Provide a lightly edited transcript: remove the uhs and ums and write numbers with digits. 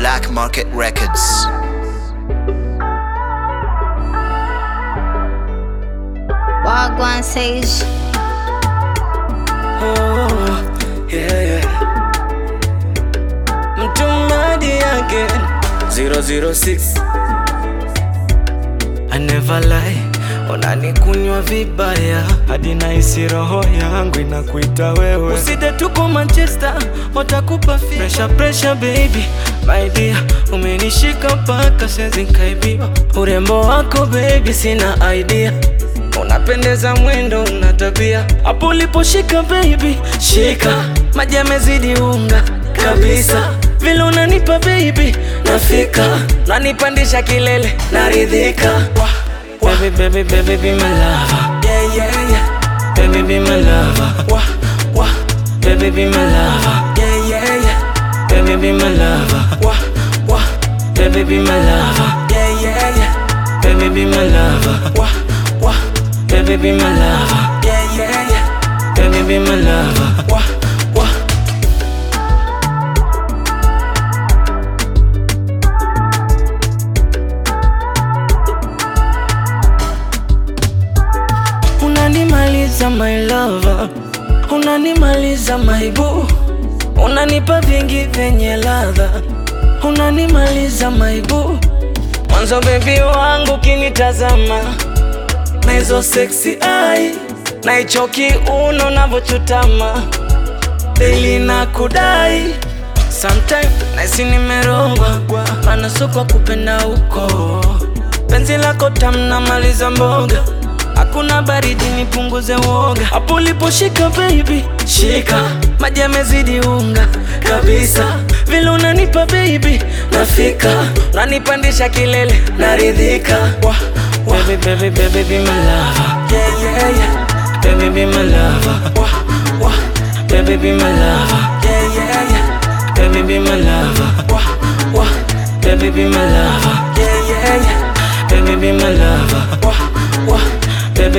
Black Market Records. Wagwan Sage. Oh, yeah. Mtumadi again 006. I never lie, unanikunywa vibaya hadi nahisi roho yangu inakuita wewe. Usije tuko Manchester, watakupa pressure baby. My dear, umenishika paka siwezi nikaibiwa. Urembo wako baby sina idea. Unapendeza mwendo una tabia. Hapo uliposhika baby, shika. Maji yamezidi unga kabisa. Vile unanipa baby, nafika. Unanipandisha kilele, naridhika. Baby, be my lover. Yeah. Baby, be my lover. Baby, be my lover. Yeah. Baby, be my lover. Baby, be my lover. Yeah. Baby, be my lover. Baby, be my lover. Yeah. Baby, be my lover. Unanimaliza my lover, unanimaliza my boo, unanipa vingi vyenye ladha, unanimaliza my boo. Mwanzo baby wangu kinitazama na hizo sexy eye, na hicho kiuno unavyochutama daily na kudai. Sometimes nahisi nimerogwa, maana soko kupenda uko. Penzi lako tamu namaliza mboga, hakuna baridi nipunguze woga. Hapo uliposhika baby, shika. Maji yamezidi unga kabisa. Vile unanipa baby, nafika. Unanipandisha kilele, naridhika. Baby, be my lover. Yeah. Baby, be my lover. Baby, be my lover. Yeah. Baby, be my lover. Baby, be my lover. Yeah. Baby, be my lover.